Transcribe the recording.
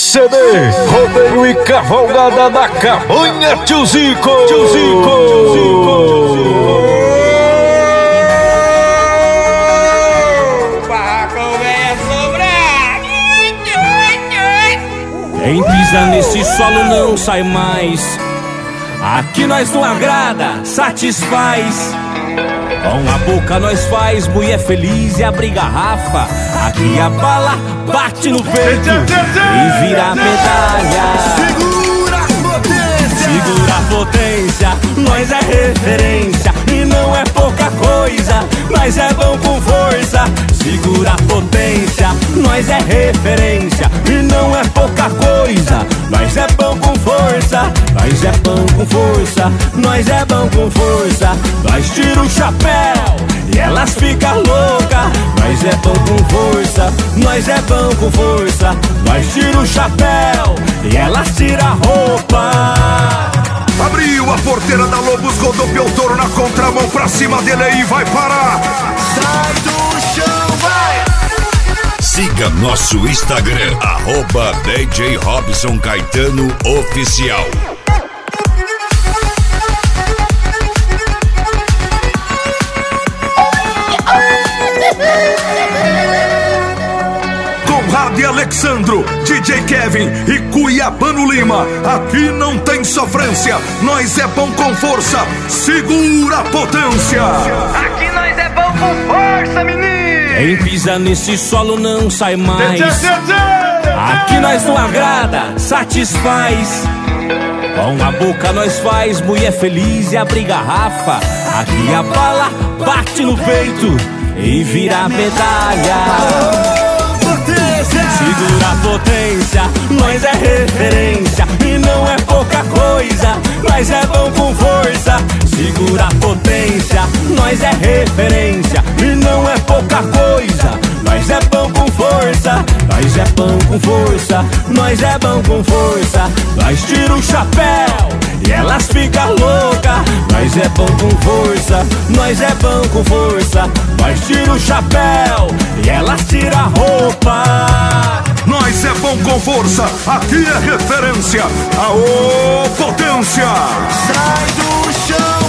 CD, rodeio e cavalgada da Cabanha Tio Zico. Quem pisa nesse solo não sai mais. Aqui nós não agrada, satisfaz. Com a boca nós faz mulher feliz e abre garrafa. Aqui a bala bate no peito e vira medalha. Segura a potência, segura a potência. Nós é referência e não é pouca coisa. Nós é bom com força. Segura a potência. Nós é referência e não é pouca coisa. Nós é bom com força. Nós é bom com força. Nós é bom com força. Nós tira o chapéu e elas ficam loucas. Nós é bom com força. Nós é bom com força. Nós tira o chapéu e elas tiram a roupa. Abriu a porteira da Lobos, rodopiou o touro na contramão, pra cima dele aí vai parar. Sai do chão, vai! Siga nosso Instagram, @DJ Robson Caetano Oficial. Conrado e Alexandro, DJ Kevin e Cuiabano Lima. Aqui não tem sofrência, nós é bom com força. Segura a potência. Aqui nós é bom com força, menino. Quem pisa nesse solo não sai mais. Aqui nós não agrada, satisfaz. Com a boca nós faz mulher feliz e abre garrafa. Aqui a bala bate no peito e vira medalha. Segura a potência, nós é referência e não é pouca coisa. Nós é bom com força. Segura a potência, nós é referência e não é pouca coisa. Nós é bom com força. Nós é bom com força. Nós é bom com força. Nós tira o chapéu e elas ficam loucas. Nós é bom com força. Nós é bom com força. Nós tira o chapéu e elas tiram a roupa. Nós é bom com força, aqui é referência. Aô, potência! Sai do chão.